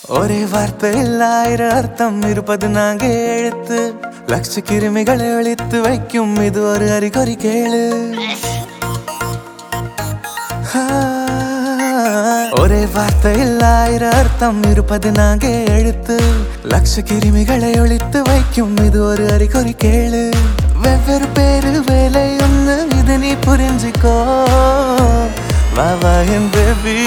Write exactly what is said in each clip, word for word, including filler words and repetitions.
ஒரே வார்த்தையில் ஆயிரம் அர்த்தம் இருப்பது நாங்க எழுத்து லட்ச கிருமிகளை ஒழித்து வைக்கும் இது ஒரு அறிகுறி கேளு. ஒரே வார்த்தையில் ஆயிரம் அர்த்தம் இருப்பது நாங்க எழுத்து லட்ச கிருமிகளை ஒழித்து வைக்கும் இது ஒரு அறிகுறி கேளு. வெவ்வேறு பேரு வேலை ஒண்ணு இது நீ புரிஞ்சுக்கோ. வா வா என் பேபி,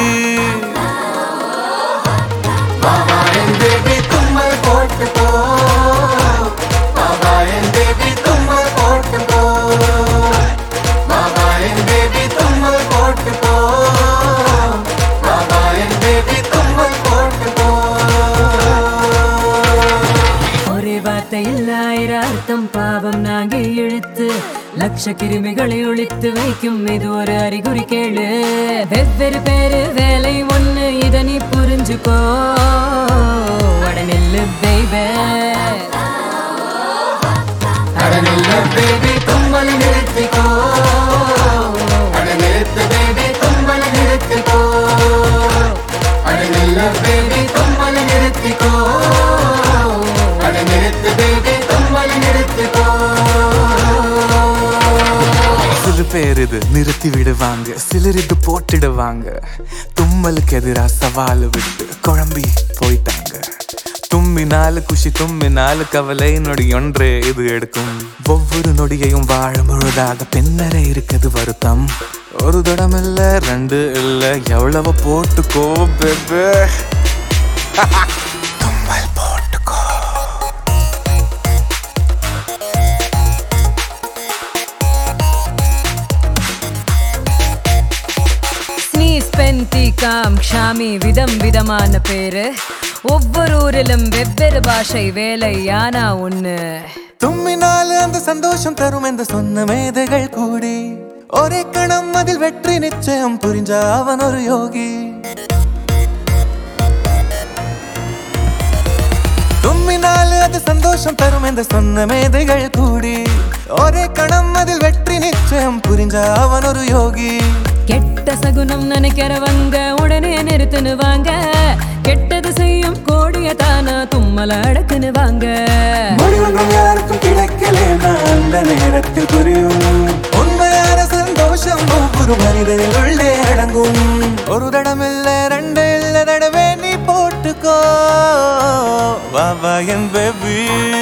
வா வா என் பேபி தும்மல் போட்டு போ. வா வா என் பேபி தும்மல் போட்டு போ. வா வா என் பேபி தும்மல் போட்டு போ. வா வா என் பேபி தும்மல் போட்டு போ. ஒரே வார்த்தையில் ஆயிரம் அர்த்தம் பாவம் நாங்க இழுத்து லட்ச கிருமிகளை ஒழித்து வைக்கும் இது ஒரு அறிகுறி கேளு. வெவ்வேறு பேரு வேலை ஒண்ணு இத நீ புரிஞ்சுக்கோ. அடநில்லு பேபி, அடநில்லு பேபி தும்மல் நிறுத்திக்கோ. அடநிறுத்து பேபி தும்மல் நிறுத்திக்கோ. அடநில்லு பேபி தும்மல் நிறுத்திக்கோ. அடநிறுத்து பேபி தும்மல் நிறுத்திக்கோ. சில பேர் இது நிறுத்தி விடுவாங்க, சிலர் இது போட்டிடுவாங்க. தும்மலுக்கு எதிரா சவால் விட்டு குழம்பி போயிட்டாங்க. தும்மினால குஷி தும்மினால கவலை நொடி ஒன்றே இது எடுக்கும். ஒவ்வொரு நொடியையும் வாழ முழுதாக பின்னரே இருக்குது வருத்தம். ஒரு தடம் இல்ல ரெண்டு இல்ல எவ்வளவு போட்டுக்கோ பேபி. தும்மல் போட்டுக்கோ. பென்டிகாம் ஷாமி விதம் விதமான பேரு. ஒவ்வொரு ஊரிலும் வெவ்வேறு பாஷை வேலை யானா ஒண்ணு. தும்மினால அந்த சந்தோஷம் தரும் என்று சொன்ன மேதைகள் கூடி ஒரே கணம் அதில் வெற்றி நிச்சயம் புரிஞ்ச அவன் ஒரு யோகி. தும்மினால அது சந்தோஷம் தரும் என்று சொன்ன மேதைகள் கூடி ஒரே கணம் அதில் வெற்றி நிச்சயம் புரிஞ்ச அவன் ஒரு யோகி. கெட்ட சகுனம் நினைக்கிறவங்க உடனே நிறுத்துன்னு வாங்க. கெட்டது செய்யும் கோடிய தானா தும்மல அடக்குன்னு வாங்க. யாருக்கும் கிடைக்கலன்னா அந்த நேரத்தில் புரியும் உண்மையான சந்தோஷம் ஒவ்வொரு மனிதனில் உள்ளே அடங்கும். ஒரு தடம் இல்ல ரெண்டு இல்ல தடவை நீ போட்டுக்கோ. வா வா என் பேபி.